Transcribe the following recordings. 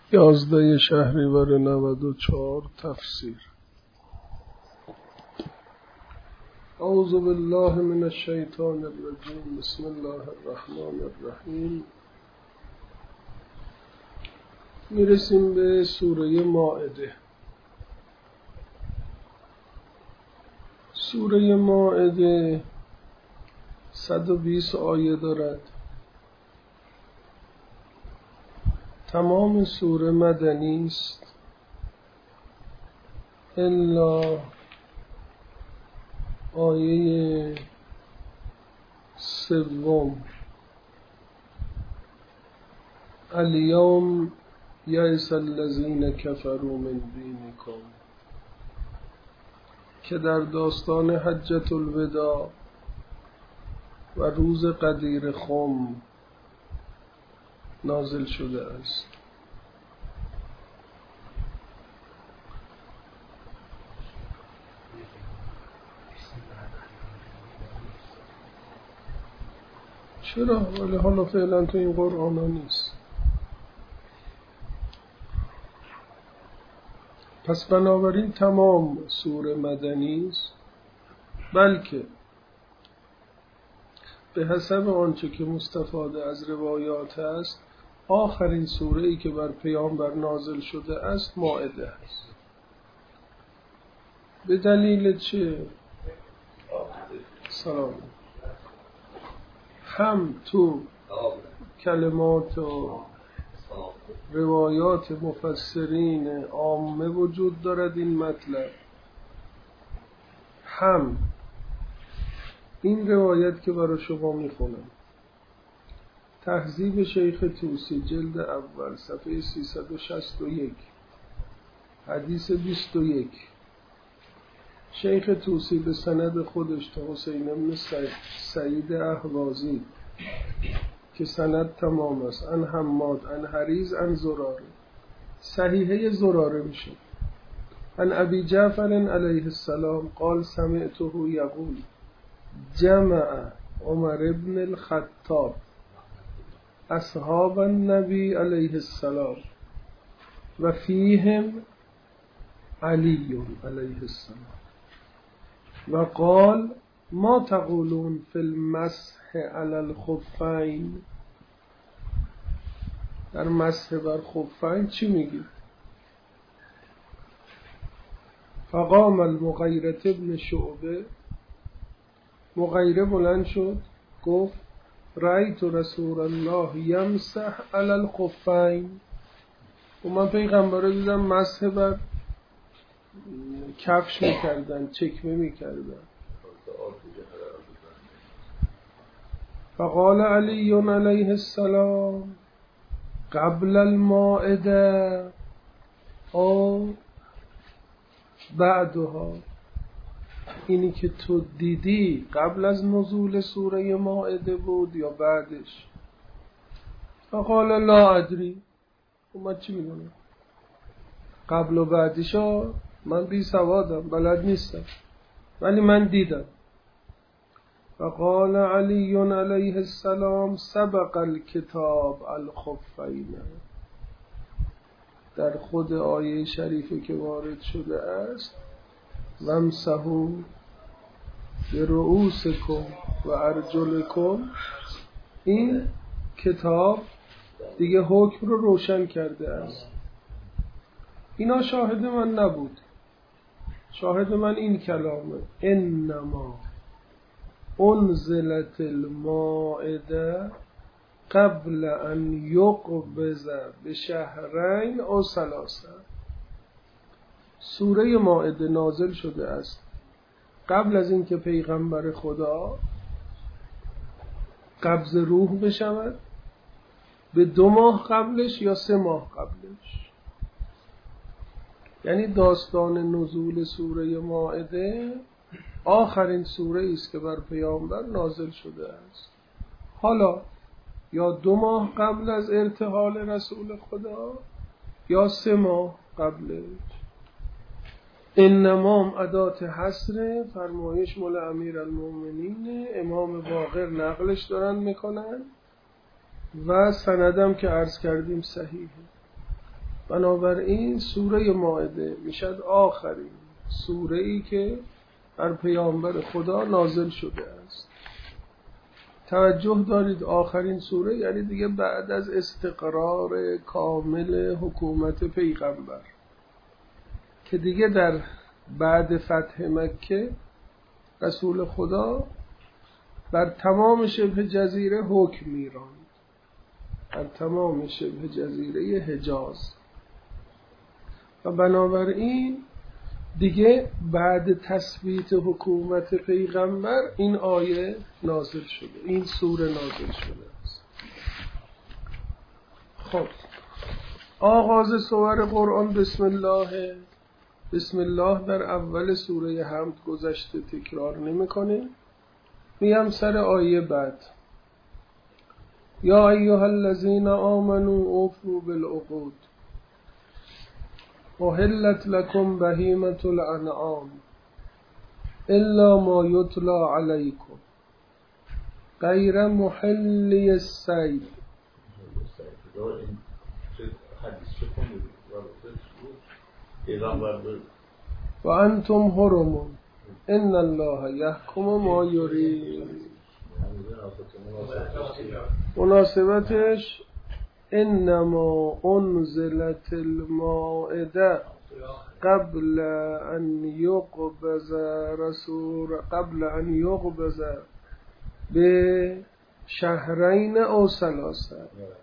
11 شهریور 94 تفسیر. اعوذ بالله من الشیطان الرجیم. بسم الله الرحمن الرحیم. میرسیم به سوره مائده. سوره مائده 120 آیه دارد. تمام سوره مدنی است الا آیه 3 الیوم یئس الذین کفروا من دینکم که در داستان حجة الوداع و روز غدیر خم نازل شده است. چرا؟ ولی حالا فعلا تو این قرآن ها نیست. پس بنابراین تمام سوره مدنی است، بلکه به حسب آنچه که مستفاده از روایات است آخرین سوره ای که بر پیامبر نازل شده است مائده است. به دلیل چه؟ سلام. هم تو کلمات و روایات مفسرین عامه وجود دارد این مطلب، هم این روایت که برای شما میخونم تهذیب شیخ طوسی جلد اول صفحه 361 حدیث 21. شیخ طوسی به سند خودش تا حسین بن سعید اهوازی که سند تمام است، ان حماد ان حریز ان زراره، صحیحه زراره میشه. ان ابی جعفر علیه السلام قال سمعته یقول جمع عمر بن الخطاب اصحاب النبی علیه السلام و فیهم علی علیه السلام و قال ما تقولون فی المسح علی الخفین، در مسح بر خفین چی میگید؟ فقام المغیرة ابن شعبه، مغیره بلند شد گفت رأیت رسول الله یمسح علی الخفین، و من پیغمبر رو دیدم مسح بر کفش میکردن، چکمه میکردن. فقال علی علیه السلام قبل المائده او بعدها، اینی که تو دیدی قبل از نزول سوره مائده بود یا بعدش؟ فقال لا ادری، من چی میدونم؟ قبل و بعدشا من بی سوادم، بلد نیستم، ولی من دیدم. فقال علی علیه السلام سبق الکتاب الخفین، در خود آیه شریفه که وارد شده است وامسحوا برؤوسکم و ارجلکم، این کتاب دیگه حکم رو روشن کرده است. اینا شاهد من نبود، شاهد من این کلامه انما انزلت المائده قبل ان یقبض بشهرین او ثلاثه، سوره مائده نازل شده است قبل از اینکه پیغمبر خدا قبض روح بشود، به 2 ماه قبلش یا 3 ماه قبلش. یعنی داستان نزول سوره مائده آخرین سوره است که بر پیامبر نازل شده است، حالا یا 2 ماه قبل از ارتحال رسول خدا یا 3 ماه قبلش. انما ادات حصر، فرمایش مول امیرالمومنین، امام باقر نقلش دارن میکنن و سندم که عرض کردیم صحیحه. بنابراین سوره مائده میشد آخرین سوره ای که بر پیامبر خدا نازل شده است. توجه دارید آخرین سوره یعنی دیگه بعد از استقرار کامل حکومت پیغمبر که دیگه در بعد فتح مکه رسول خدا بر تمام شبه جزیره حکم میراند، بر تمام شبه جزیره حجاز، و بنابراین دیگه بعد تثبیت حکومت پیغمبر این آیه نازل شده، این سوره نازل شده است. خب آغاز سور قرآن بسم الله. بسم الله در اول سوره حمد گذشته، تکرار نمی‌کنه. میام سر آیه بعد. یا ایها الذین آمنوا اوفوا بالعقود احلت لكم بهیمة الانعام الا ما یتلی علیکم غیر محلی الصید. و انتم حرم ان الله یحکم ما یرید. مناسبتش انما انزلت المائده قبل ان یقبض به شهرین او ثلاثه.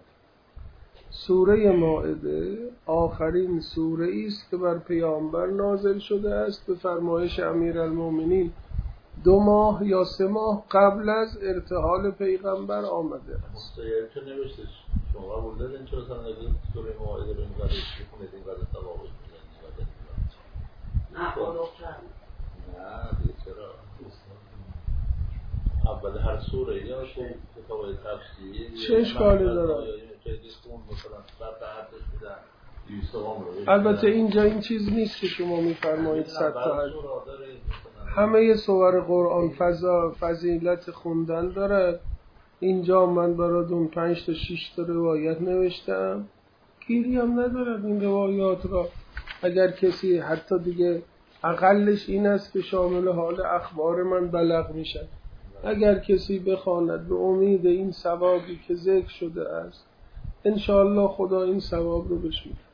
سوره مائده آخرین سوره است که بر پیامبر نازل شده است به فرمایش امیرالمومنین 2 ماه یا 3 ماه قبل از ارتحال پیغمبر آمده است. چه نوشتش؟ شما قبول دارین چرا سنگی سوره مائده رو اینقدر بخونید، اینقدر ثواب می‌گیرید؟ نه چرا؟ اول هر سوره یا کتاب تفسیری چه اشکالی داره؟ البته اینجا این چیز نیست که شما میفرمایید 100 تا همه سور قرآن فضیلت خوندن داره. اینجا من براتون 5 تا 6 تا روایت نوشتم، گیری هم ندارد این روایات را. اگر کسی حتی دیگه اقلش این است که شامل حال اخبار من بلغ میشد، اگر کسی بخواند به امید این ثوابی که ذکر شده است انشاءالله خدا این ثواب رو بهش میده.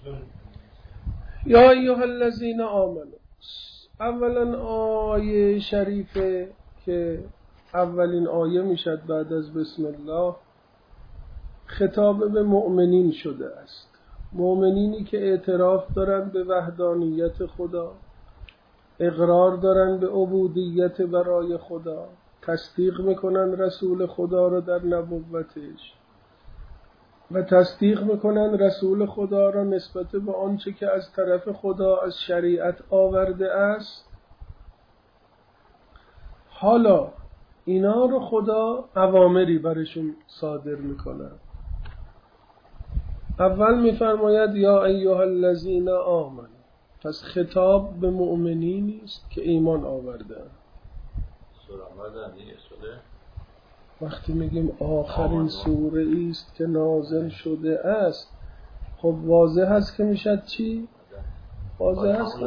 یا ایها الذین آمنوا، اولا آیه شریفه که اولین آیه میشد بعد از بسم الله، خطاب به مؤمنین شده است. مؤمنینی که اعتراف دارند به وحدانیت خدا، اقرار دارند به عبودیت برای خدا، تصدیق میکنند رسول خدا را در نبوتش و تصدیق میکنند رسول خدا را نسبت به آنچه که از طرف خدا از شریعت آورده است. حالا اینا رو خدا اوامری برشون صادر میکنه. اول میفرماید یا ایها الذین آمنوا، پس خطاب به مؤمنینی است که ایمان آورده. وقتی میگیم آخرین سوره است که نازل شده است، خب واضح هست که میشد چی؟ واضح هست که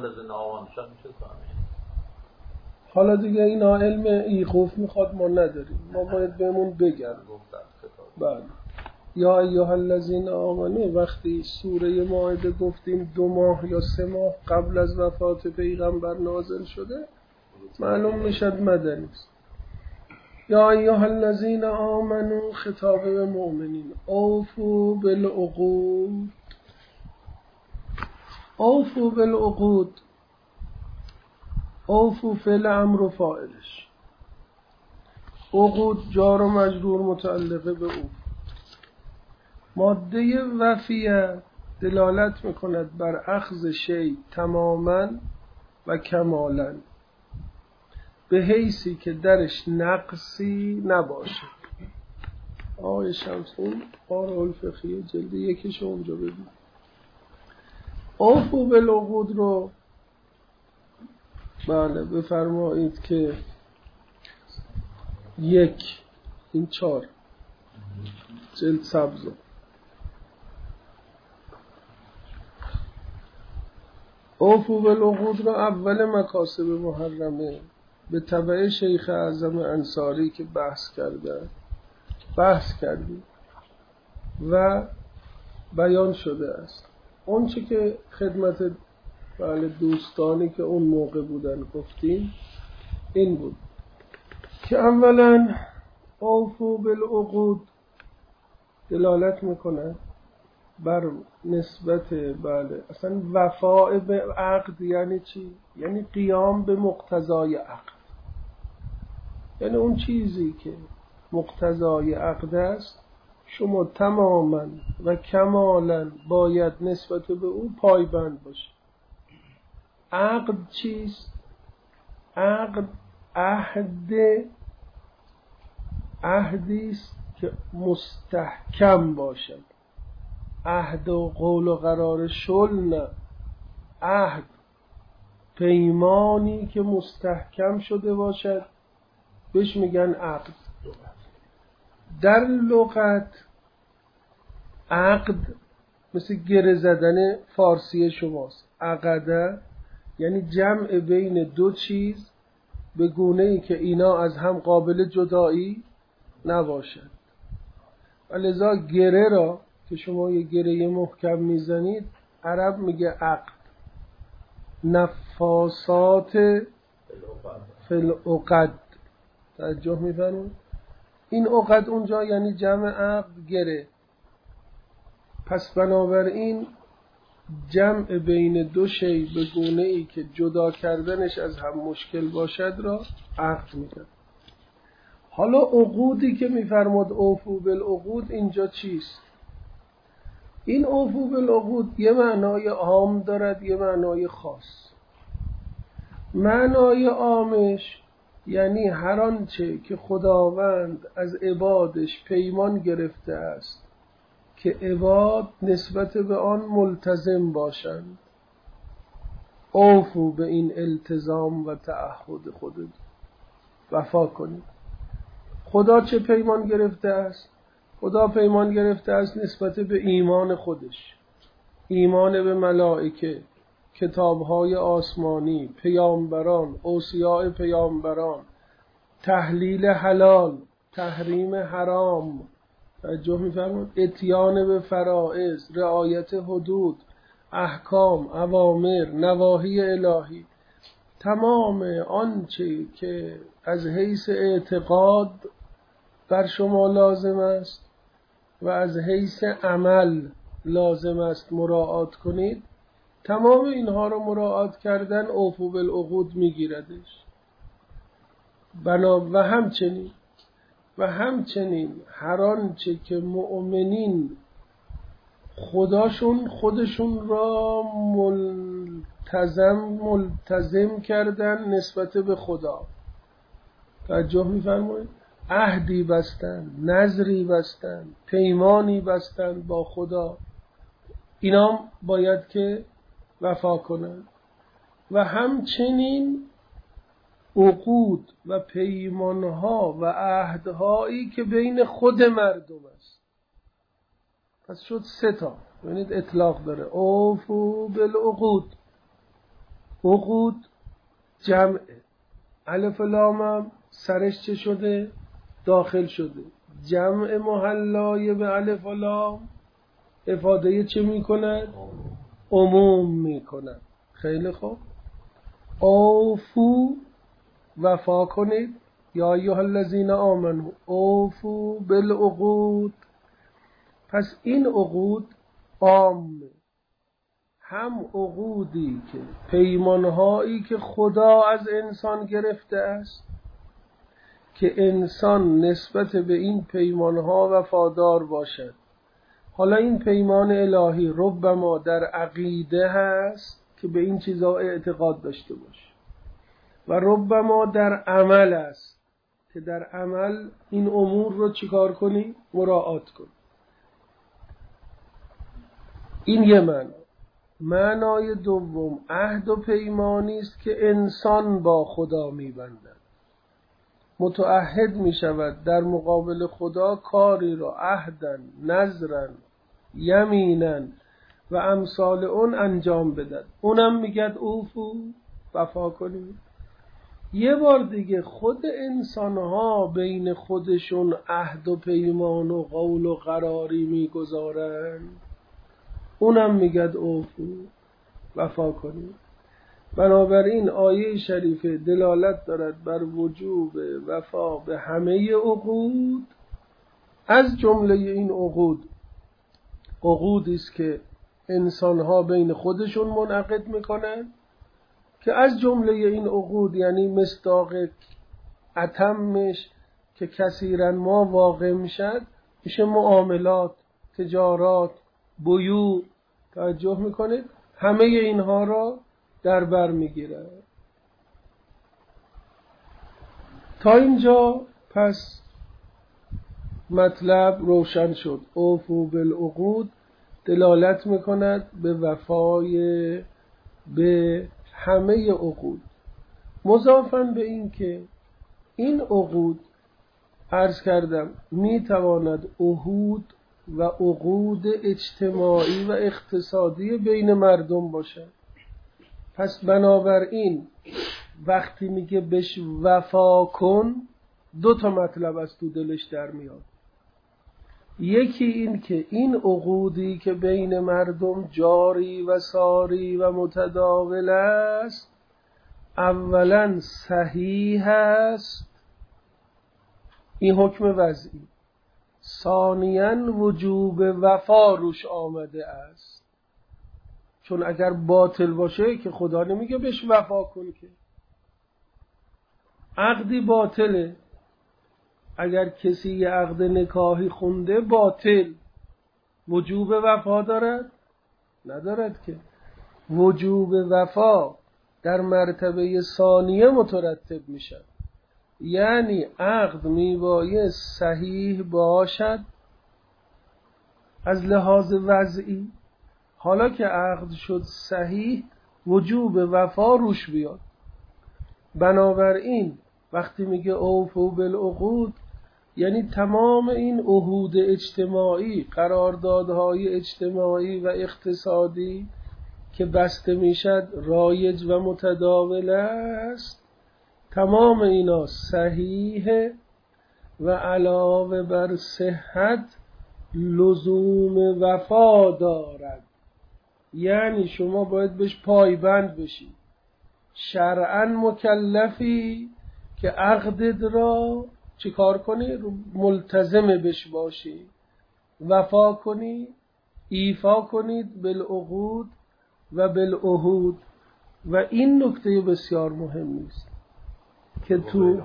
حالا دیگه اینا علم ایقوف میخواد، ما نداریم، ما باید بهمون بگن. بله یا ایها الذین آمنوا، وقتی سوره مائده گفتیم 2 ماه یا 3 ماه قبل از وفات پیغمبر نازل شده، معلوم میشد مدنی است. یا ایها الذین آمنوا، خطاب به مؤمنین، اوفوا بالعقود. اوفوا بالعقود، اوفوا فعل امر و فاعلش، عقود جار و مجرور متعلقه به او. ماده وفیه دلالت میکند بر اخذ شیء تماما و کمالا، به حیثی که درش نقصی نباشه. آقای شمسون قاره الفقهیه جلد 1 اونجا ببین. اوفوا بالعقود رو بله بفرمایید که 1 این 4 جلد سبز. اوفو بالعقود رو اول مکاسب محرمه به تبع شیخ اعظم انصاری که بحث کردیم و بیان شده است. اون چه که خدمت دوستانی که اون موقع بودن گفتیم این بود که اولا اوفو بالعقود دلالت میکنه بر نسبت اصلا وفاء به عقد. یعنی چی؟ یعنی قیام به مقتضای عقد، یعنی اون چیزی که مقتضای عقد است شما تماما و کمالا باید نسبت به او پایبند باشید. عقد چیست؟ عقد عهدی است که مستحکم باشد. عهد و قول و قرار شل نه، عهد پیمانی که مستحکم شده باشد بهش میگن عقد. در لغت عقد مثل گره زدن فارسی شماست. عقده یعنی جمع بین دو چیز به گونه‌ای که اینا از هم قابل جدایی نباشد. لذا گره را که شما یه گره محکم میزنید عرب میگه عقد. نفاسات فی العقد، توجه میفرمایید؟ این عقد اونجا یعنی جمع عقد گره. پس بنابراین جمع بین دو شی به گونه‌ای که جدا کردنش از هم مشکل باشد را عقد میگن. حالا عقودی که میفرماد اوفو بالعقود اینجا چیست؟ این اوفو بالعقود یه معنای عام دارد، یه معنای خاص. معنای عامش یعنی هر آنچه که خداوند از عبادش پیمان گرفته است که عباد نسبت به آن ملتزم باشند، اوفو به این التزام و تعهد خود وفا کنید. خدا چه پیمان گرفته است؟ خدا پیمان گرفته است نسبت به ایمان خودش، ایمان به ملائکه، کتاب‌های آسمانی، پیامبران، اوصیاء پیامبران، تحلیل حلال، تحریم حرام، توجه می‌فرمایید؟ اتیان به فرائض، رعایت حدود، احکام، اوامر، نواهی الهی. تمام آنچه که از حیث اعتقاد بر شما لازم است و از حیث عمل لازم است مراعات کنید، تمام اینها رو مراعات کردن اوفو بالعقود میگیردش. و همچنین هر آنچه که مؤمنین خودشون را ملتزم کردن نسبت به خدا، توجه می‌فرمایید؟ عهدی بستن، نذری بستن، پیمانی بستن با خدا، اینا باید که وفا کنند. و همچنین عقود و پیمانها و عهدهایی که بین خود مردم است. پس شد 3 تا، ببینید اطلاق داره. اوفو بالعقود، عقود جمع، الف لامم سرش چه شده؟ داخل شده. جمع محلای به الف و لام افاده چه میکند؟ عموم میکند. خیلی خوب. اوفو وفا کنید، یا ایها الذین آمنو اوفو بالعقود. پس این عقود عامه، هم عقودی که پیمانهایی که خدا از انسان گرفته است که انسان نسبت به این پیمانها وفادار باشد. حالا این پیمان الهی ربما در عقیده هست که به این چیزها اعتقاد داشته باشه و ربما در عمل است که در عمل این امور رو چیکار کنی؟ مراعات کنی. این یه معنای دوم عهد و پیمانی است که انسان با خدا می‌بندد، متعهد می‌شود در مقابل خدا کاری را عهدن، نذرن، یمینن و امثال اون انجام بدن. اونم میگد اوفو، وفا کنید. یه بار دیگه خود انسانها بین خودشون عهد و پیمان و قول و قراری میگذارن، اونم میگد اوفو، وفا کنید. بنابراین آیه شریفه دلالت دارد بر وجوب وفا به همه عقود. از جمله این عقودی است که انسانها بین خودشون منعقد میکنن، که از جمله این عقود یعنی مصداق اتمش که کثیرا ما واقع میشد، میشه معاملات، تجارات، بیوع. توجه میکنید؟ همه اینها را در بر میگیره. تا اینجا پس مطلب روشن شد. اوفو بالعقود دلالت میکند به وفای به همه عقود، مضافاً به این که این عقود عرض کردم میتواند عهود و عقود اجتماعی و اقتصادی بین مردم باشه. پس بنابراین وقتی میگه بهش وفا کن، دو تا مطلب از تو دلش در میاد. یکی این که این عقودی که بین مردم جاری و ساری و متداول است، اولا صحیح است، این حکم وضعی. ثانیاً وجوب وفا روش آمده است. چون اگر باطل باشه که خدا نمیگه بهش وفا کن، که عقدی باطله. اگر کسی یه عقد نکاحی خونده باطل، وجوب وفا دارد؟ ندارد. که وجوب وفا در مرتبه ثانیه مترتب میشد. یعنی عقد میبایست صحیح باشد از لحاظ وضعی. حالا که عقد شد صحیح، وجوب وفا روش بیاد. بنابراین وقتی میگه اوفو بالعقود، یعنی تمام این عهود اجتماعی، قراردادهای اجتماعی و اقتصادی که بسته میشد رایج و متداول است، تمام اینا صحیح و علاوه بر صحت لزوم وفا دارد. یعنی شما باید بهش پایبند بشی، شرعاً مکلفی که عقدت را چی کار کنی؟ ملتزم بش باشی، وفا کنی، ایفا کنید بالعقود و بالعهود. و این نکته بسیار مهمی است که تو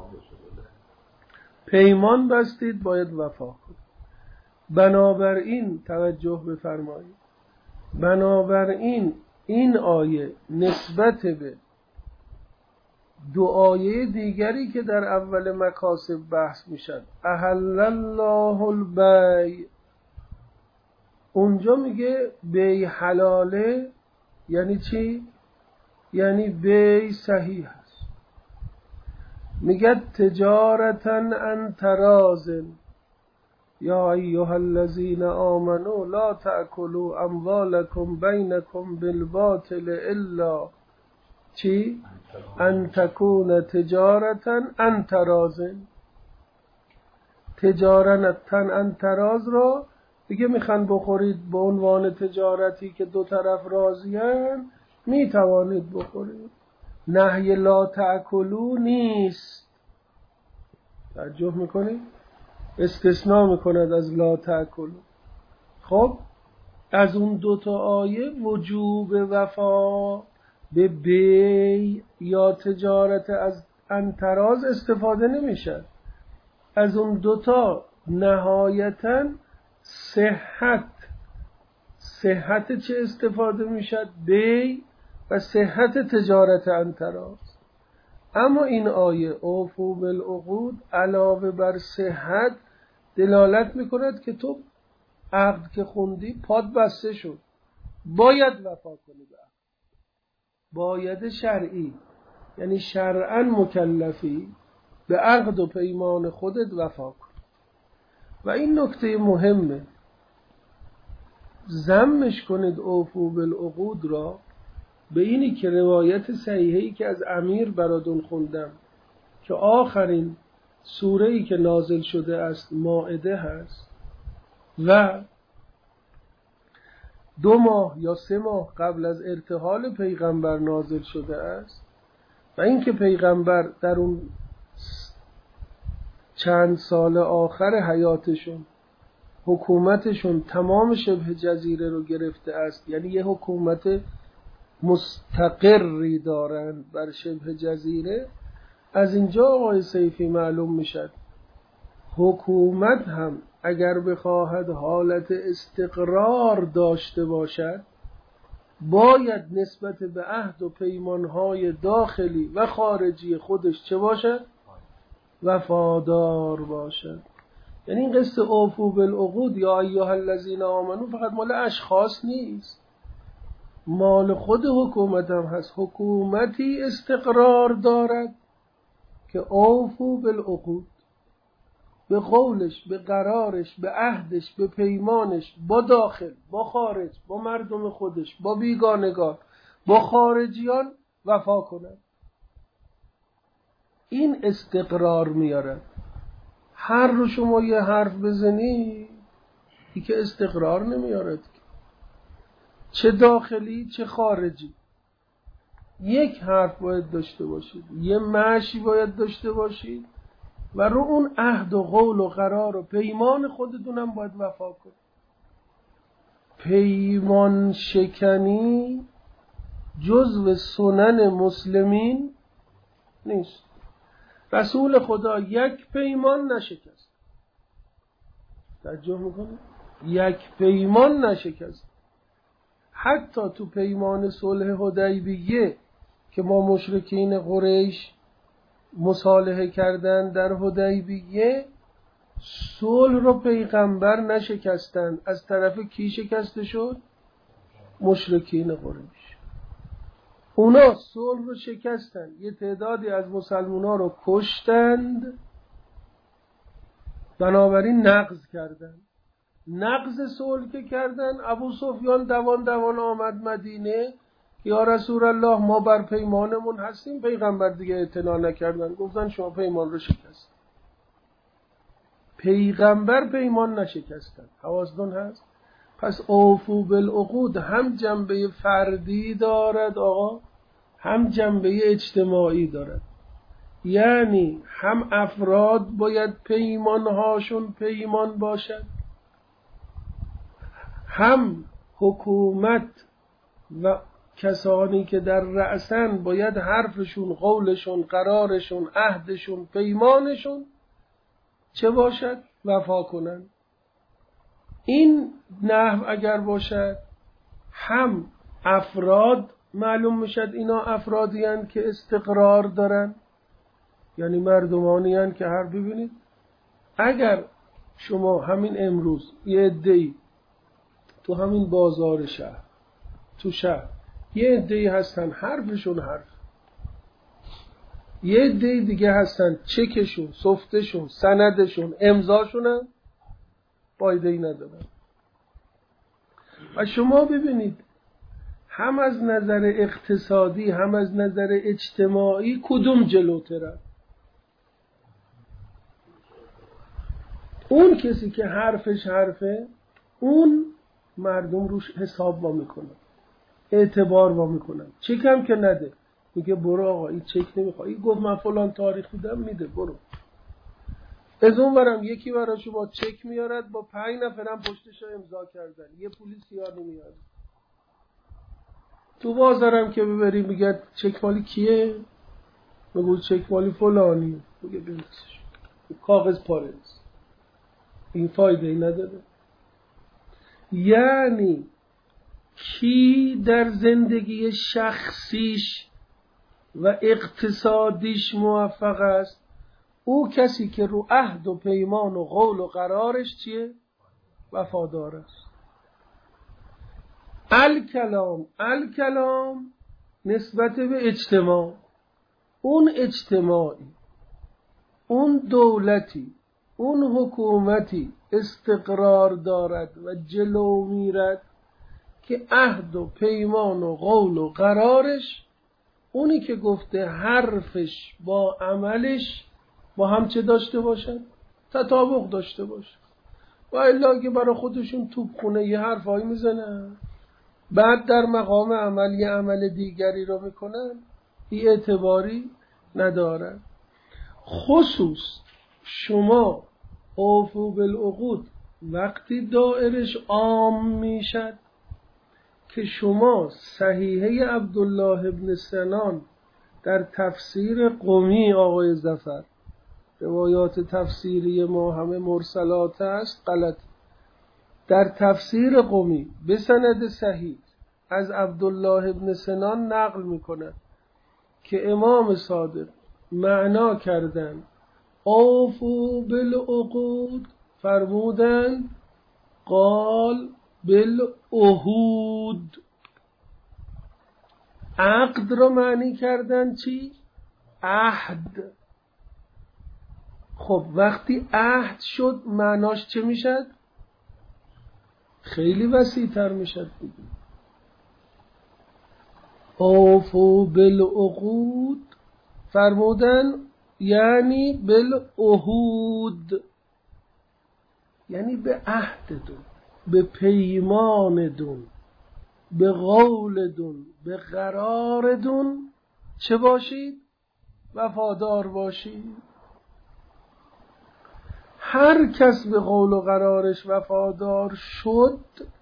پیمان بستید باید وفا کنید. بنابراین توجه بفرمایید، بنابراین این آیه نسبت به دو آیه دیگری که در اول مکاسب بحث میشد، احل الله البیع، اونجا میگه بیع حلاله. یعنی چی؟ یعنی بیع صحیح است. میگه تجارتا عن تراض یا ایها الذین آمنوا لا تأکلوا اموالکم بینکم بالباطل الا چی؟ ان تکون تجارتا عن تراض. تجارتا عن تراض را دیگه میخوان بخورید به عنوان تجارتی که دو طرف راضیان، میتوانید بخورید. نهی لا تأکلوا نیست. توجه میکنید؟ استثناء میکند از لا تأکلوا. خب از اون دو تا آیه وجوب وفا به بیع یا تجارت از انتراز استفاده نمیشه. از اون دوتا نهایتاً صحت چه استفاده میشد؟ بیع و صحت تجارت انتراز. اما این آیه اوفو بالعقود علاوه بر صحت دلالت میکند که تو عقد که خوندی پات بسته شد، باید وفا کنی به عقد. باید شرعی، یعنی شرعاً مکلفی به عقد و پیمان خودت وفا کن. و این نکته مهمه ضمش کنید اوفو بالعقود را به اینی که روایت صحیحی که از امیر براتون خوندم که آخرین سوره‌ای که نازل شده است مائده هست و 2 ماه یا 3 ماه قبل از ارتحال پیغمبر نازل شده است و اینکه پیغمبر در اون چند سال آخر حیاتشون حکومتشون تمام شبه جزیره رو گرفته است، یعنی یه حکومت مستقری دارند بر شبه جزیره. از اینجا آقای سیفی معلوم میشد حکومت هم اگر بخواهد حالت استقرار داشته باشد باید نسبت به عهد و پیمانهای داخلی و خارجی خودش چه باشد؟ وفادار باشد. یعنی این قصه اوفو بالعقود یا ایها الذین آمنو فقط مال اشخاص نیست، مال خود حکومت هم هست. حکومتی استقرار دارد که اوفو بالعقود، به قولش، به قرارش، به عهدش، به پیمانش، با داخل، با خارج، با مردم خودش، با بیگانگان، با خارجیان وفا کنند. این استقرار میاره. هر رو شما یه حرف بزنی ای که استقرار نمیارد، چه داخلی چه خارجی. یک حرف باید داشته باشید، یه مشی باید داشته باشید و رو اون عهد و قول و قرار و پیمان خودتونم باید وفا کنید. پیمان شکنی جزو سنن مسلمین نیست. رسول خدا یک پیمان نشکست. توجه میکنه؟ یک پیمان نشکست. حتی تو پیمان صلح حدیبیه که ما مشرکین قریش مصالحه کردن در حدیبیه، صلح رو پیغمبر نشکستن. از طرف کی شکسته شد؟ مشرکین قریش. اونا صلح رو شکستن، یه تعدادی از مسلمونا رو کشتند، بنابراین نقض کردن. نقض صلح که کردن، ابو سفیان دوان آمد مدینه که یا رسول الله ما بر پیمانمون هستیم. پیغمبر دیگه اعتنا نکردن، گفتن شما پیمان رو شکست. پیغمبر پیمان نشکستن. حواستون هست؟ پس اوفو بالعقود هم جنبه فردی دارد آقا، هم جنبه اجتماعی دارد. یعنی هم افراد باید پیمانهاشون پیمان باشد، هم حکومت و کسانی که در رأسن باید حرفشون، قولشون، قرارشون، عهدشون، پیمانشون چه باشد؟ وفا کنند. این نحو اگر باشد هم افراد معلوم میشد اینا افرادی هستند که استقرار دارن، یعنی مردمانی هستند که ببینید اگر شما همین امروز یه عده‌ای تو همین بازار شهر، تو شهر یه عده‌ای هستن حرفشون حرف، یه عده‌ای دیگه هستن چکشون، سفتشون، سندشون، امضاشون فایده‌ای ندارن. و شما ببینید هم از نظر اقتصادی هم از نظر اجتماعی کدوم جلوتره؟ اون کسی که حرفش حرفه، اون مردم روش حساب وا میکنن، اعتبار وا میکنن. چکم که نده، میگه برو آقا این چک نمیخواد، این گفت من فلان تاریخ بودم، میده برو. از اون برم یکی برای شما چک میارد با 5 نفرم پشتش امضا کردن، یه پولی سیاه نمیاد. تو بازارم که ببری میگه چک مالی کیه؟ میگه چک مالی فلانی، میگه بنویسش، کاغذ پاره است، این فایده ای نداره. یعنی کی در زندگی شخصیش و اقتصادیش موفق است؟ او کسی که رو عهد و پیمان و قول و قرارش چیه؟ وفادار است. الکلام نسبت به اجتماع، اون اجتماعی، اون دولتی، اون حکومتی استقرار دارد و جلو میرد که عهد و پیمان و قول و قرارش، اونی که گفته حرفش با عملش با هم چه داشته باشن؟ تطابق داشته باشه. و الا که برای خودشون توپخونه یه حرفایی میزنن، بعد در مقام عمل یه عمل دیگری رو میکنن، این اعتباری ندارن. خصوص شما اوفو بالعقود وقتی دائرش عام میشد که شما صحیحه عبدالله ابن سنان در تفسیر قمی آقای ظفر، روایات تفسیری ما همه مرسلات است، غلط، در تفسیر قمی به سند صحیح از عبدالله ابن سنان نقل میکنه که امام صادق معنا کردن اوفو بالعقود، فرمودن قال بالعهود. عقد رو معنی کردن چی؟ عهد. خب وقتی عهد شد معناش چه میشد؟ خیلی وسیع‌تر میشد دیگه. اوفو بالعقود فرمودن یعنی بالعهود، یعنی به عهدتون، به پیماندون، به قولتون، به قرارتون چه باشید؟ وفادار باشید. هر کس به قول و قرارش وفادار شد،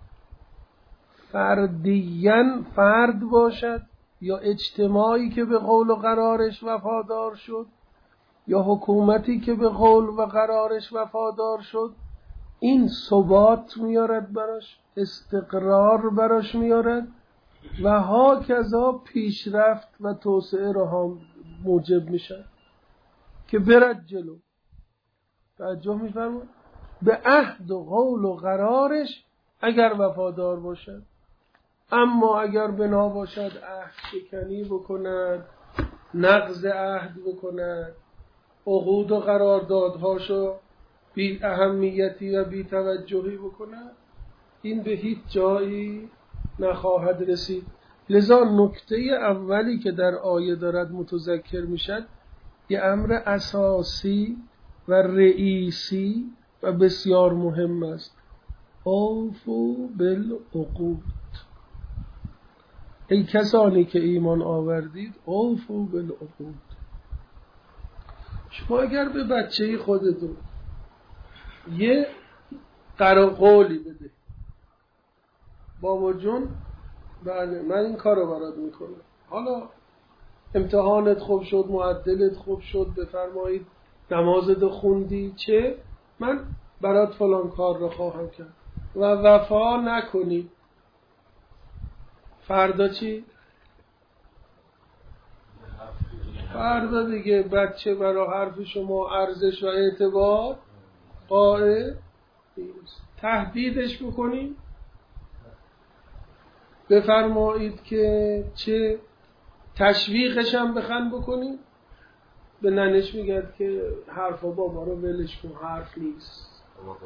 فردیاً فرد باشد یا اجتماعی که به قول و قرارش وفادار شد یا حکومتی که به قول و قرارش وفادار شد، این ثبات میارد براش، استقرار براش میارد و هاکذا پیشرفت و توسعه را هم موجب میشه که برد جلو. توجه میفرمایید؟ به عهد و قول و قرارش اگر وفادار باشد. اما اگر بنا باشد عهد شکنی بکند، نقض عهد بکند، عقود و قراردادهاشو بی اهمیتی و بی توجهی بکند، این به هیچ جایی نخواهد رسید. لذا نکته اولی که در آیه دارد متذکر میشد یه امر اساسی و رئیسی و بسیار مهم است. اوفو بالعقود، ای کسانی که ایمان آوردید اوفو بالعقود. شما اگر به بچه خودتون یه قولی بده، بابا جون بله من این کار رو برات میکنم، حالا امتحانت خوب شد، معدلت خوب شد، بفرمایید نمازت خوندی، چه من برات فلان کار رو خواهم کرد و وفا نکنی، فردا چی؟ فردا دیگه بچه برای حرف شما ارزش و اعتبار قائل نیست. تهدیدش بکنی، بفرمایید که چه تشویقش هم بخن بکنی، به ننش میگد که حرفا بابا رو ولش کن، حرف نیست،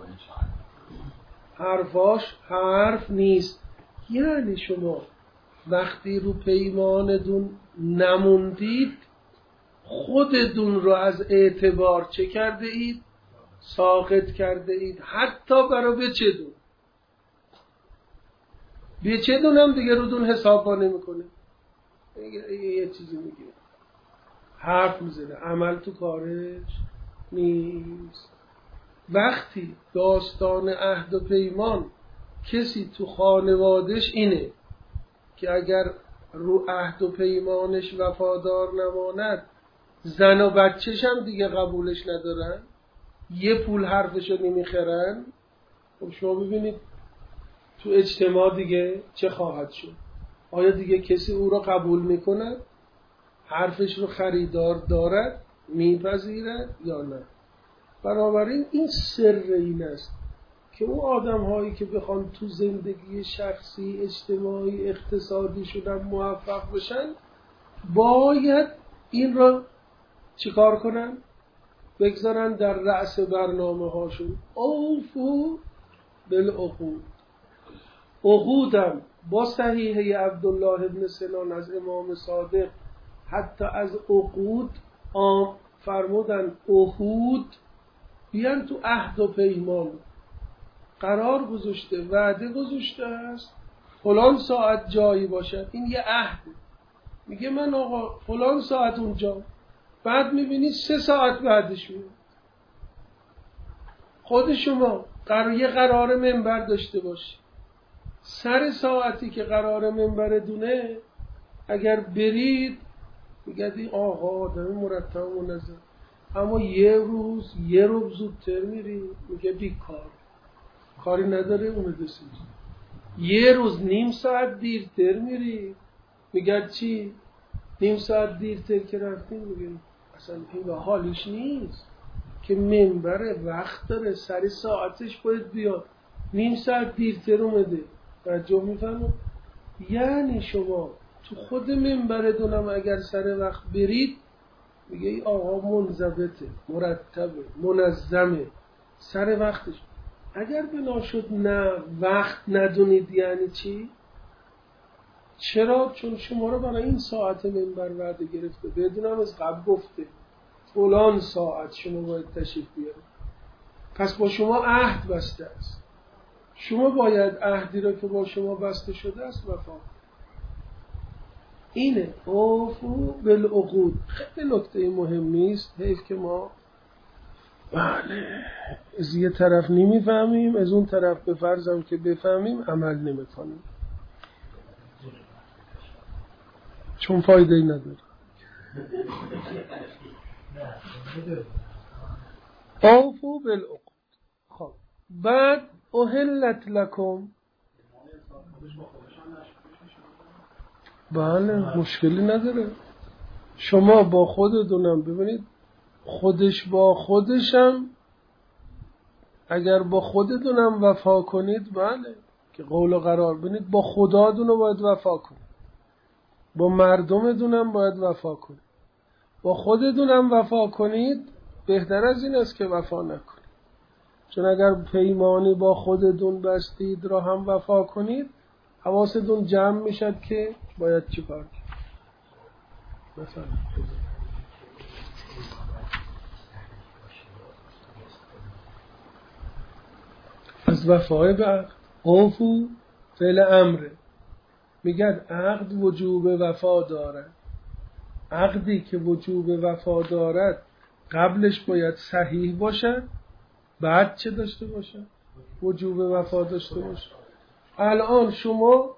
حرفاش حرف نیست. یعنی شما وقتی رو پیماندون نموندید خودتون رو از اعتبار چه کرده اید؟ ساقط کرده اید. حتی برای بچه‌دون هم دیگه رودون حساب با نمیکنه، یه چیزی میگه، حرف میزنه، عمل تو کارش نیست. وقتی داستان عهد و پیمان کسی تو خانوادش اینه که اگر رو عهد و پیمانش وفادار نماند زن و بچهش هم دیگه قبولش ندارن، یه پول حرفشو نمیخرن، خب شما ببینید تو اجتماع دیگه چه خواهد شد؟ آیا دیگه کسی او را قبول میکند؟ حرفش رو خریدار دارد؟ میپذیرد یا نه؟ بنابراین این سر این است که اون آدم هایی که بخوان تو زندگی شخصی، اجتماعی، اقتصادی شدن موفق بشن باید این را چیکار کنن؟ بگذارن در رأس برنامه هاشون. اوفو بالعقود. عقودم با صحیحه عبدالله ابن سنان از امام صادق حتی از عقود فرمودن عهود بیان تو عهد و پیمان قرار گذاشته، وعده گذاشته است فلان ساعت جایی باشد، این یه عهد. میگه من آقا فلان ساعت اونجا، بعد میبینی 3 ساعت بعدش میاد. خود شما یه قرار منبر داشته باشی، سر ساعتی که قرار منبر دونه اگر برید میگه آقا آدم مرتب و منظم، اما یه روز یه رو زودتر میری میگه بیکار، کاری نداره اونو بسید. یه روز نیم ساعت دیرتر میری میگه چی؟ نیم ساعت دیرتر که رفتی میگه اصلا این حالش نیست که منبر وقت داره، سر ساعتش باید بیاد، نیم ساعت دیرتر اومده. توجه میفرمایید؟ یعنی شما تو خود منبرتونم اگر سر وقت برید میگه ای آقا منضبطه، مرتبه، منظمه، سر وقتش. اگر بنا شد نه وقت ندونید یعنی چی؟ چرا؟ چون شما رو برای این ساعت منبر وعده گرفته، بدونم از قبل گفته فلان ساعت شما باید تشریف بیارید، پس با شما عهد بسته است، شما باید عهدی را که با شما بسته شده است وفا. اینه اوفو بالعقود. خیلی نکته مهمی است، حیف که ما بله از یه طرف نمیفهمیم، از اون طرف به فرضم که بفهمیم عمل نمیکنیم، چون فایده ای نداره. اوفو بالعقود. خب بعد احلت لکم، بله مشکلی نداره، شما با خودتونم ببینید، خودش با خودشم اگر با خودتونم وفا کنید بله که قول و قرار، ببینید با خداتون باید وفا کنید، با مردمتونم باید وفا کنید، با خودتونم وفا کنید بهتر از این است که وفا نکنید، چون اگر پیمانی با خودتون بستید را هم وفا کنید حواستون جمع میشد که باید چی کار کنید. مثلا از وفای به عقد، اوفو فعل امره، میگن عقد وجوب وفا دارد، عقدی که وجوب وفا دارد قبلش باید صحیح باشد، بعد چه داشته باشد؟ وجوب وفا داشته باشد. الان شما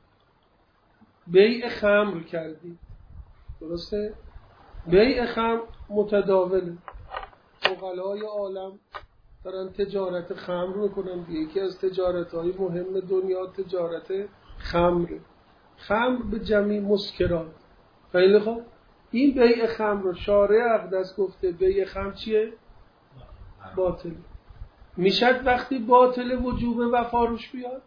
بیع خمر کردید، درسته؟ بیع خمر متداوله، عقلای عالم دارن تجارت خمر میکنن، یکی از تجارت‌های مهم دنیا تجارت خمر. خمر به جمعی مسکرات. خیلی خوب، این بیع خمر شارع اقدس گفته بیع خمر چیه؟ باطل. میشد وقتی باطل وجوب وفا روش بیاد؟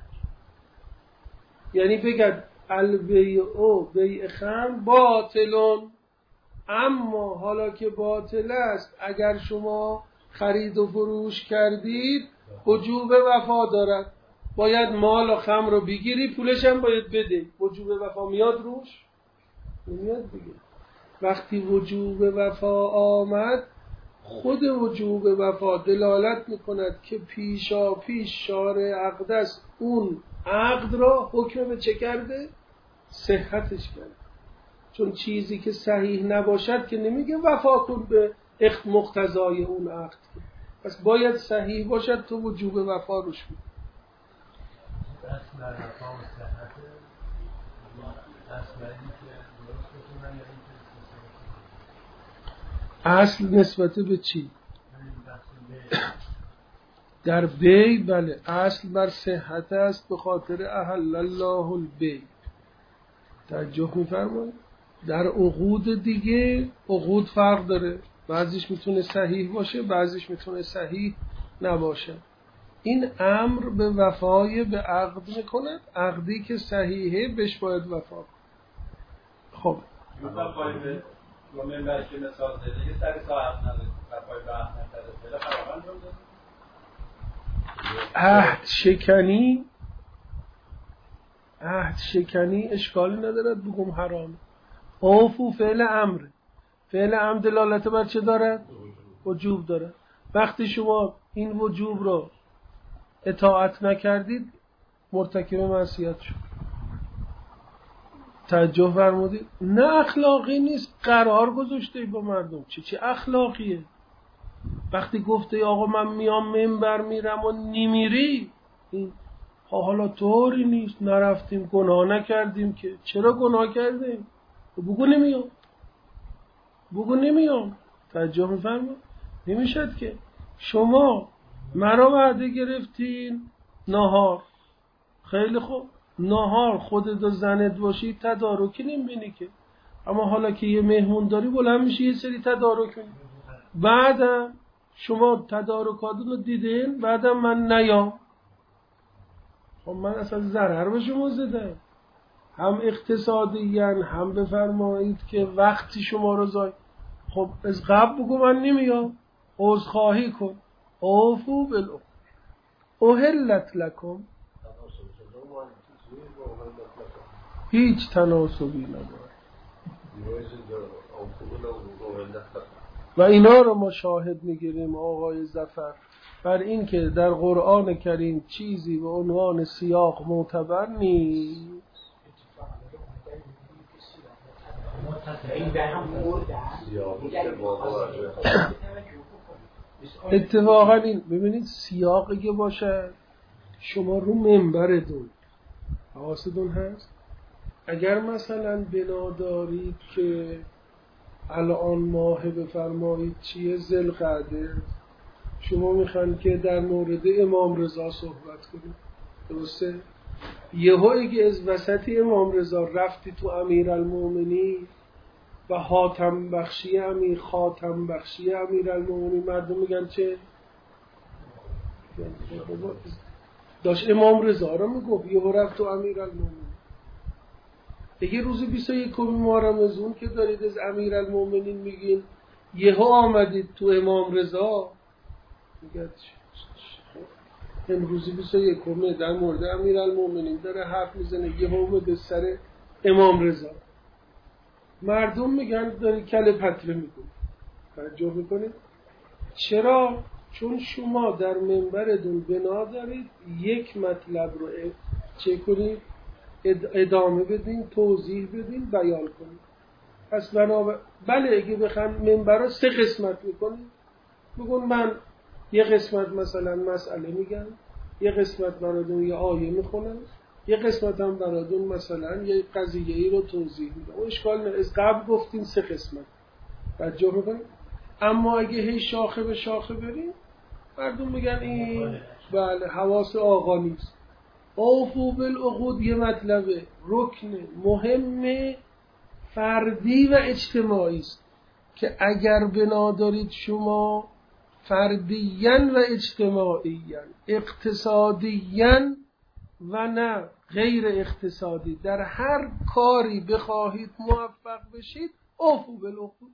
یعنی بگد البیع بیع خمر باطلون، اما حالا که باطل است اگر شما خرید و فروش کردید وجوب وفا دارد، باید مال و خمر رو بگیری پولش هم باید بده، وجوب وفا میاد روش؟ نمیاد دیگه. وقتی وجوب وفا آمد خود وجوب وفا دلالت میکند که پیشا پیش شارع اقدس اون عقد را حکم به چه کرده؟ صحتش کرده. چون چیزی که صحیح نباشد که نمیگه وفا کن به مقتضای اون عقد، پس باید صحیح باشد تو وجوب وفا روش بود. اصل نسبت به چی؟ در بی بله اصل بر صحت است، به خاطر احل الله البی. توجه می‌فرمایید؟ در عقود دیگه عقود فرق داره، بعضیش میتونه صحیح باشه بعضیش میتونه صحیح نباشه. این امر به وفای به عقد میکنه، عقدی که صحیحه بهش باید وفا کنه. خب عهد شکنی عهد شکنی اشکالی ندارد بگم حرامه. اوفو فعل امره. فعل امر دلالت بر چه دارد؟ وجوب دارد. وقتی شما این وجوب رو اطاعت نکردید مرتکب معصیت شد. توجه فرمودید؟ نه اخلاقی نیست، قرار گذاشته با مردم. چه اخلاقیه؟ وقتی گفته آقا من میام منبر میرم و نمیری، این حالا طوری نیست، نرفتیم گناه نکردیم که. چرا گناه کردیم؟ بگو نمیام. توجه میفرمایید؟ نمیشد که شما مرا وعده گرفتین نهار، خیلی خوب، نهار خودت و زنت باشی تدارکی نمیبینی که، اما حالا که یه مهمون داری بلند میشی یه سری تدارک میبینی. بعدم شما تدارکاتون رو دیدین، بعدم من نیام. خب من اصلا ضرر به شما زدم، هم اقتصادیاً هم بفرمایید که وقتی شما رو زای. خب از قبل بگو من نمیام، عذرخواهی کن. اوفو بالعقود احلت لکم. هیچ تناسبی نداره و اینا رو ما شاهد میگیریم آقای ظفر بر این که در قرآن کریم چیزی به عنوان سیاق معتبر نیست. اتفاقا این ببینید سیاقی که باشه، شما رو منبرتون حواستون هست. اگر مثلا بنا دارید که الان ماه بفرمایید چیه ذوالقعده، شما میخواین که در مورد امام رضا صحبت کنید، درسته؟ یهو اگه از وسط امام رضا رفتی تو امیرالمومنین و خاتم بخشی امیرالمومنین، مردم میگن چه؟ داشت امام رضا رو میگفت، یهو رفت تو امیرالمومنین. دیگه روز 21 محرم از اون که دارید از امیرالمومنین میگین، یهو آمدید تو امام رضا، میگه امروزی 21 در مورد امیرالمومنین داره حرف میزنه، یهو اومد سر امام رضا. مردم میگن داری کله پتله میکنی. توجه میکنید؟ چرا؟ چون شما در منبرتون بنا دارید یک مطلب رو چه کنید؟ ادامه بدین، توضیح بدین، بیان کنید. پس بله اگه بخوام منبر رو 3 قسمت میکنید، بگون من یه قسمت مثلا مسئله میگم، یه قسمت براتون یه آیه میخونم، یه قسمت هم براتون مثلا یه قضیه‌ای رو توضیح میدم. اون اشکال نه، از قبل گفتیم 3 قسمت. توجه میکنید؟ اما اگه هی شاخه به شاخه بریم، مردم میگن این بله حواس آقا نیست. اوفو بالعقود یه مطلبه، رکن مهم فردی و اجتماعی است که اگر بنا دارید شما فردیاً و اجتماعیاً، اقتصادیاً و نه غیر اقتصادی، در هر کاری بخواهید موفق بشید، اوفو بالعقود.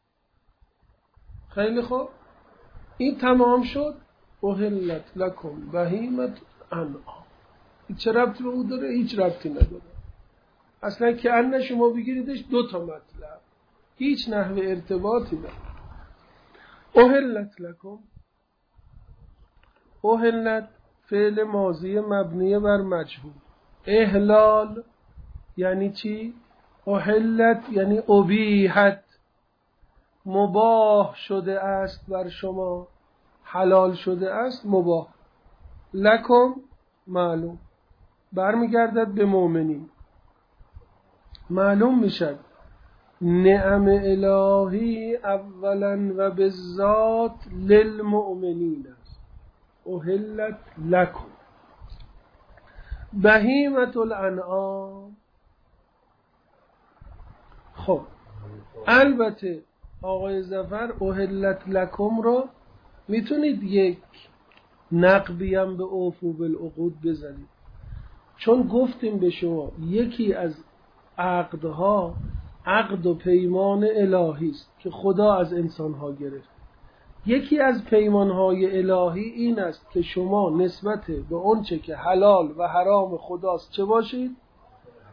خیلی خوب، این تمام شد. احلت لکم بهیمة الانعام. چه ربطی به او داره؟ هیچ ربطی نداره اصلا. که ان شما بگیریدش 2 تا مطلب، هیچ نحو ارتباطی نداره. احلت لکم، احلت فعل ماضی مبنی بر مجهول. احلال یعنی چی؟ احلت یعنی ابیحت، مباح شده است بر شما، حلال شده است، مباح. لکم معلوم، برمیگردد به مؤمنین. معلوم میشد نعم الهی اولا و بالذات للمؤمنین است. احلت لکم بهیمة الانعام. خب البته آقای ظفر احلت لکم رو میتونید یک نقبی هم به اوفو بالعقود بزنید، چون گفتیم به شما یکی از عقدها عقد و پیمان الهی است که خدا از انسانها گرفت. یکی از پیمانهای الهی این است که شما نسبت به اون چه که حلال و حرام خداست چه باشید؟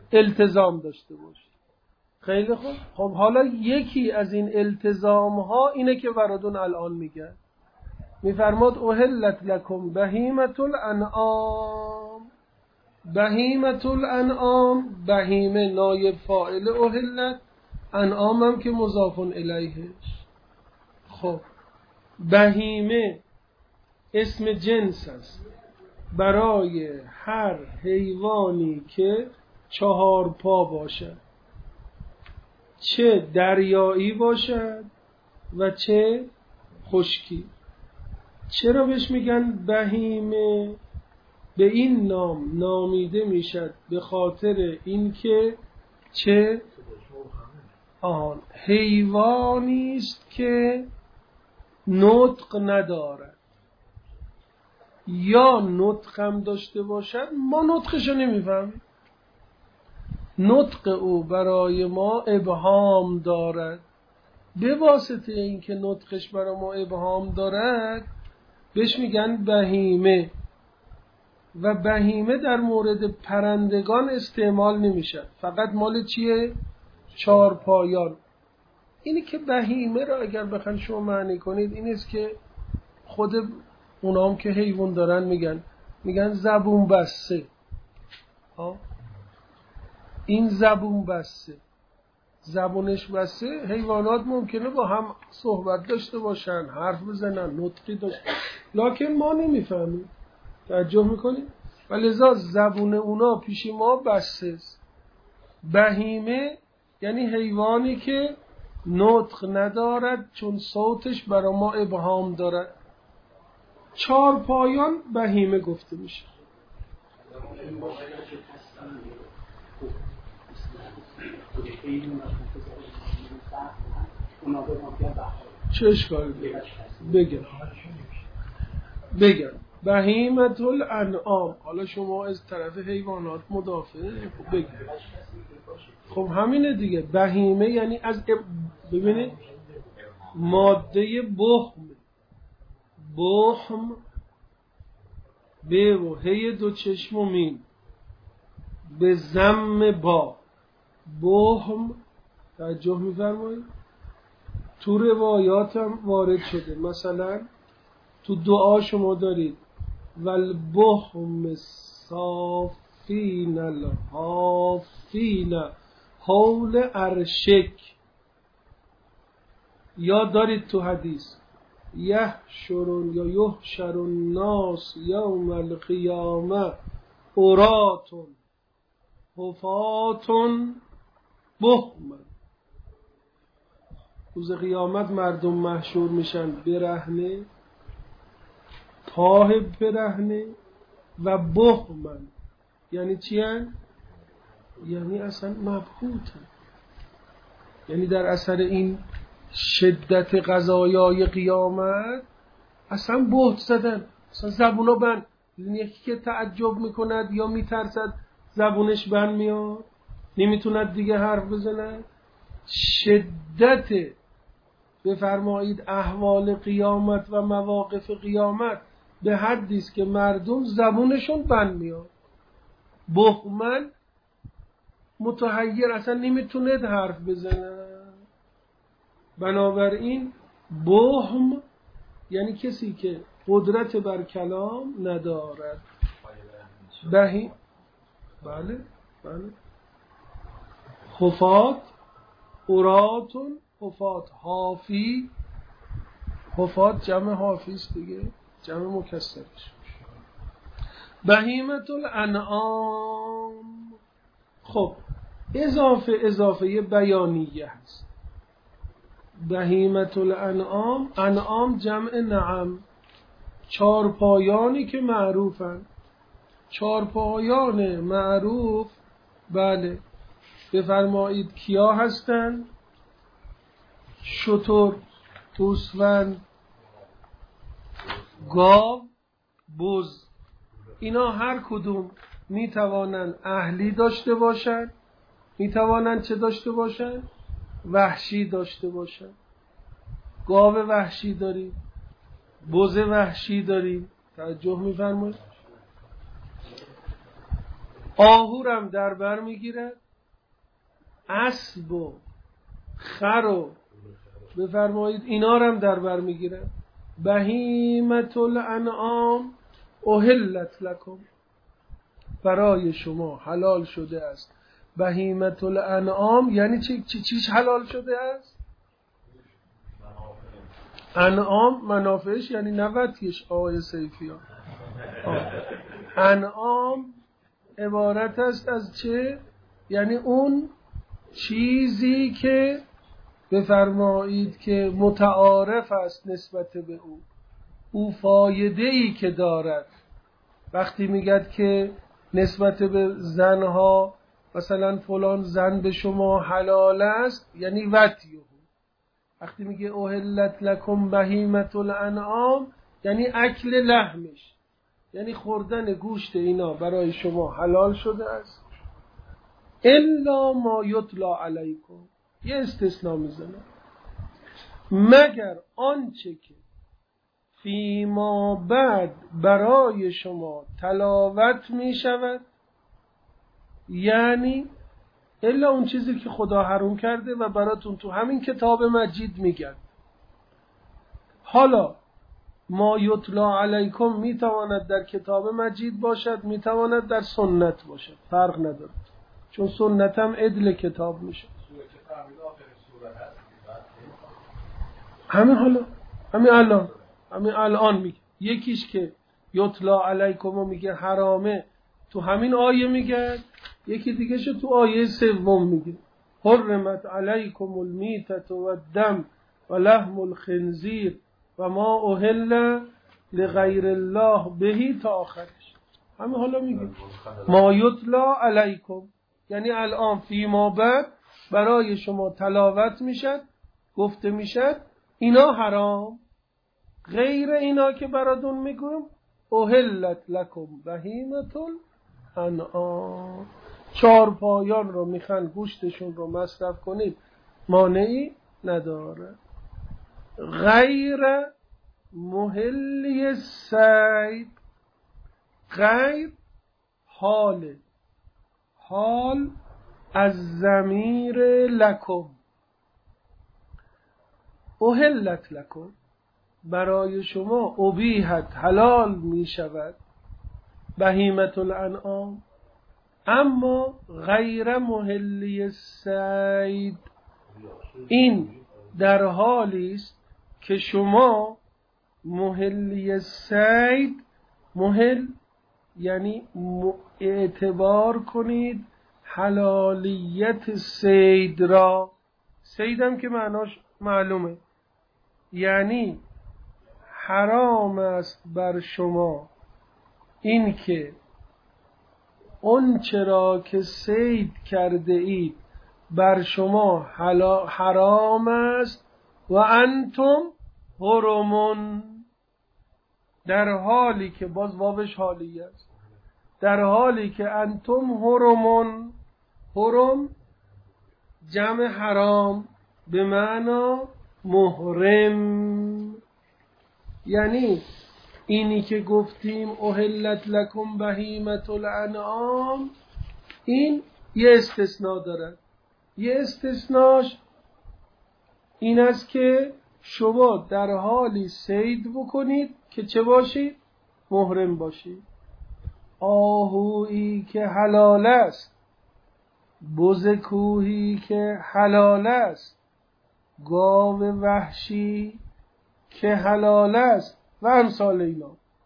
التزام داشته باشید. خیلی خوب. خب حالا یکی از این التزام ها اینه که براتون الان میگن، میفرماد احلت لکم بهیمة الانعام. بهیمة الانعام، بهیمه نایب فاعل احلت، انعام هم که مضاف الیهش. خب بهیمه اسم جنس است برای هر حیوانی که 4 پا باشد، چه دریایی باشد و چه خشکی. چرا بهش میگن بهیمه؟ به این نام نامیده میشد به خاطر اینکه چه حیوانی است که نطق ندارد، یا نطق هم داشته باشد ما نطقشو نمیفهمیم، نطق او برای ما ابهام دارد. به واسطه اینکه نطقش برای ما ابهام دارد بهش میگن بهیمه. و بهیمه در مورد پرندگان استعمال نمیشه، فقط مال چیه؟ 4 پایان. اینی که بهیمه را اگر بخواید شما معنی کنید این است که خود اونام که حیوان دارن میگن زبون بسته. این زبون بسته، زبونش بسته. حیوانات ممکنه با هم صحبت داشته باشن، حرف بزنن، نطقی داشته، لکن ما نمیفهمیم. توجه میکنید؟ و لذا زبون اونا پیش ما بسته است. بهیمه یعنی حیوانی که نطق ندارد چون صوتش برای ما ابهام دارد. 4 پایان بهیمه گفته میشه. چه اشکالی داره؟ بگم بهیمة الانعام. حالا شما از طرف حیوانات مدافع بگید. خب همینه دیگه. بهیمه یعنی از ببینید ماده بهم به و هی 2 چشم و میم به ضم با بهم. توجه می‌فرمایید؟ تو روایات هم وارد شده. مثلا تو دعا شما دارید والبهم صافین الحافین حول عرشک، یا دارید تو حدیث یحشر الناس یوم القیامه عراة حفاة بهما. روز قیامت مردم محشور میشن برهنه، پاه برهنه و بهمن. یعنی چی هن؟ یعنی اصلا مبهوتن، یعنی در اثر این شدت قضایای قیامت اصلا بهت زدن، اصلا زبونا بند. یکی که تعجب میکند یا میترسد زبونش بند میاد، نمیتوند دیگه حرف بزند. شدت بفرمایید احوال قیامت و مواقف قیامت به حدی است که مردم زبونشون بند میاد. بهمن متحیر، اصلا نمیتونه حرف بزنه. بنابراین بهم یعنی کسی که قدرت بر کلام ندارد. بله حفات عراتون، حفات حافی، حفات جمع حافیست دیگه، جمع مکسرش. بهیمة الانعام. خب اضافه بیانیه هست. بهیمة الانعام، انعام جمع نعم، 4 پایانی که معروفن. 4 پایان معروف بله بفرمایید کیا هستن؟ شتر، گوسفند، گاو، بز. اینا هر کدوم میتوانند اهلی داشته باشند، میتوانند چه داشته باشند؟ وحشی داشته باشند. گاو وحشی داریم، بز وحشی داریم. توجه میفرمایید؟ آهورم در بر میگیرد، اسب و خر و بفرمایید اینا رم در بر میگیرد. بهیمة الانعام احلت لکم، برای شما حلال شده است. بهیمة الانعام یعنی چیش حلال شده است؟ انعام منافعش یعنی نوتیش آقای سیفیان. انعام عبارت است از چه؟ یعنی اون چیزی که بفرمایید که متعارف است نسبت به او فایده‌ای که دارد. وقتی میگد که نسبت به زنها مثلا فلان زن به شما حلال است یعنی وطیه. وقتی میگه احلت لکم بهیمة الانعام یعنی اکل لحمش، یعنی خوردن گوشت اینا برای شما حلال شده است. الا ما یتلا علیکم، یه استثناء میزنه، مگر آنچه که فیما بعد برای شما تلاوت می شود، یعنی الا اون چیزی که خدا حرام کرده و براتون تو همین کتاب مجید میگن. حالا ما یتلا علیکم میتواند در کتاب مجید باشد، میتواند در سنت باشد، فرق نداره، چون سنت هم عدل کتاب میشه. همین الان میگه یکیش که یتلا علیکم میگه حرامه تو همین آیه میگه، یکی دیگه شو تو آیه سوم میگه حرمت علیکم المیتة و الدم و لحم الخنزیر و ما اهل لغیر الله بهی تا آخرش. همین حالا میگه ما یتلا علیکم یعنی الان فی ما بعد برای شما تلاوت میشد، گفته میشد اینا حرام، غیر اینا که براتون میگم احلت لکم بهیمة الانعام. چار پایان رو میخوان گوشتشون رو مصرف کنید مانعی نداره، غیر محلی الصید. غیر حال از ضمیر لکم، احلت لکم برای شما ابیحت حلال می شود بهیمة الانعام، اما غیر محلی الصید. این در حالی است که شما محلی الصید، محل یعنی اعتبار کنید حلالیت صید را. صیدم که معناش معلومه، یعنی حرام است بر شما این که اون چرا که صید کرده اید بر شما حرام است و انتم حرمون، در حالی که باز واوش حالی است، در حالی که انتم حرمون. حرم جمع حرام به معنی محرم، یعنی اینی که گفتیم احلت لکم بهیمة الانعام این یه استثناء دارد. یه استثناش این است که شما در حالی صید بکنید که چه باشید؟ محرم باشید. آهویی که حلال است، بز کوهی که حلال است، گاو وحشی که حلال است و امثال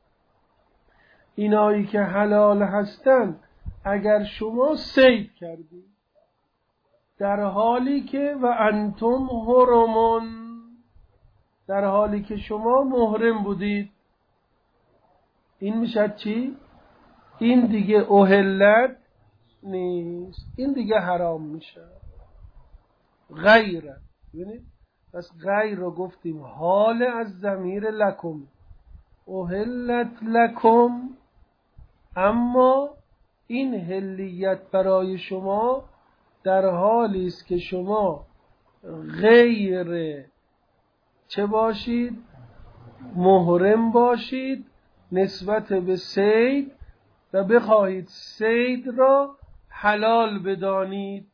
اینایی که حلال هستند اگر شما صید کردید در حالی که و انتم حرمون، در حالی که شما محرم بودید، این میشه چی؟ این دیگه احلت نیست، این دیگه حرام میشه. غیره، ببینید پس غیر رو گفتیم حال از ضمیر لکم، احلت لکم، اما این حلیت برای شما در حالی است که شما غیر چه باشید؟ محرم باشید نسبت به صید و بخواهید صید را حلال بدانید.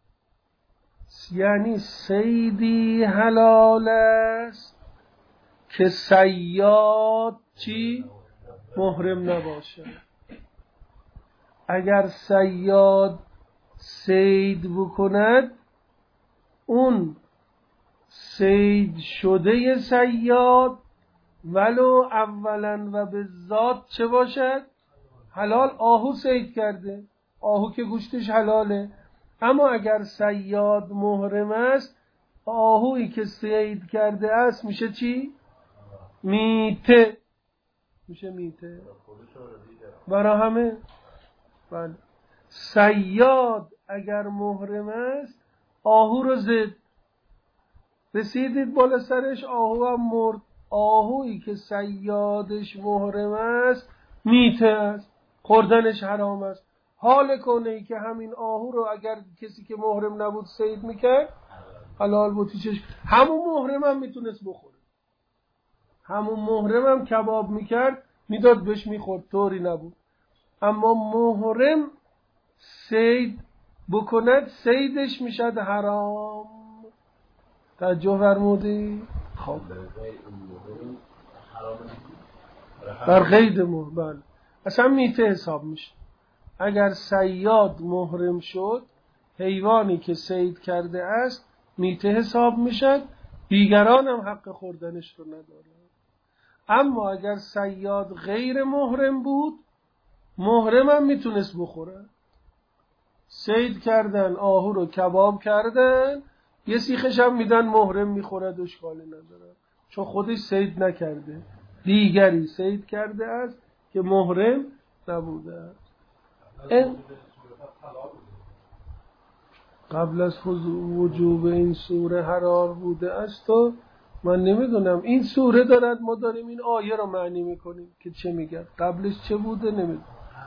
یعنی صیدی حلال است که صیاد چی؟ محرم نباشد. اگر صیاد صید بکند، اون صید شده صیاد ولو اولا و به ذات چه باشد؟ حلال. آهو صید کرده، آهو که گوشتش حلاله. اما اگر صیاد محرم است، آهویی که صید کرده است میشه چی؟ میته. میشه میته برای همه. بله. صیاد اگر محرم است، آهو رو زد، رسیدید بالا سرش، آهو هم مرد. آهویی که صیادش محرم است میته است، خوردنش حرام است. حال کنه ای که همین آهو رو اگر کسی که محرم نبود صید میکرد، حلال بود. همون محرم هم میتونست بخوره، همون محرم هم کباب میکرد میداد بهش میخورد، طوری نبود. اما محرم صید بکند، صیدش میشد حرام. توجه فرمودی؟ خب در قید محرم، بله، اصلا میته حساب میشه. اگر صیاد محرم شد، حیوانی که صید کرده است میته حساب میشد، دیگران هم حق خوردنش رو ندارن. اما اگر صیاد غیر محرم بود، محرم هم میتونست بخوره. صید کردن، آهو رو کباب کردن، یه سیخش هم میدن، محرم میخورد، اشکالی نداره، چون خودش صید نکرده، دیگری صید کرده است که محرم نبوده است. قبل از وجوب این سوره حلال بوده است. و من نمیدونم این سوره دارد، ما داریم این آیه رو معنی میکنیم که چه میگه، قبلش چه بوده نمیدونم.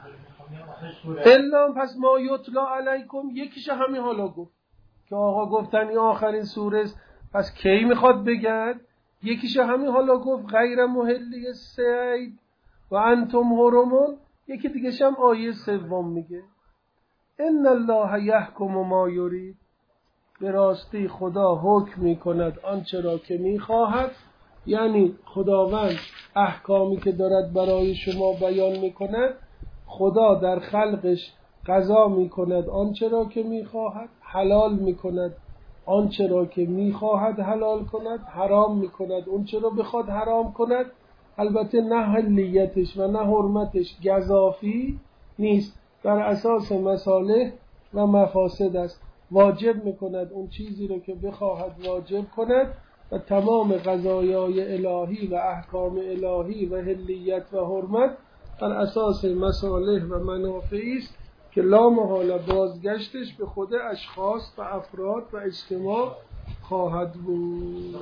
الا پس ما یتلا علیکم، یکیش همین حالا گفت که آقا گفتن این آخرین سوره است، پس کی میخواد بگن؟ یکیش همین حالا گفت غیر محلی صید و انتم حرمون. یکی دیگه هم آیه سوم میگه ان الله یحکم ما یرید، به راستی خدا حکم میکند آنچه را که میخواهد. یعنی خداوند احکامی که دارد برای شما بیان میکند، خدا در خلقش قضا میکند آنچه را که میخواهد، حلال میکند آنچه را که میخواهد حلال کند، حرام میکند آنچه را بخواد حرام کند. البته نه حلیتش و نه حرمتش گزافی نیست، بر اساس مصالح و مفاسد است. واجب میکند اون چیزی رو که بخواهد واجب کند، و تمام قضایای الهی و احکام الهی و حلیت و حرمت بر اساس مصالح و منافعی است که لا محاله بازگشتش به خود اشخاص و افراد و اجتماع خواهد بود.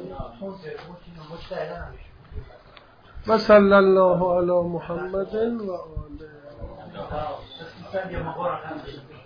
و صلی الله علی محمد و آله.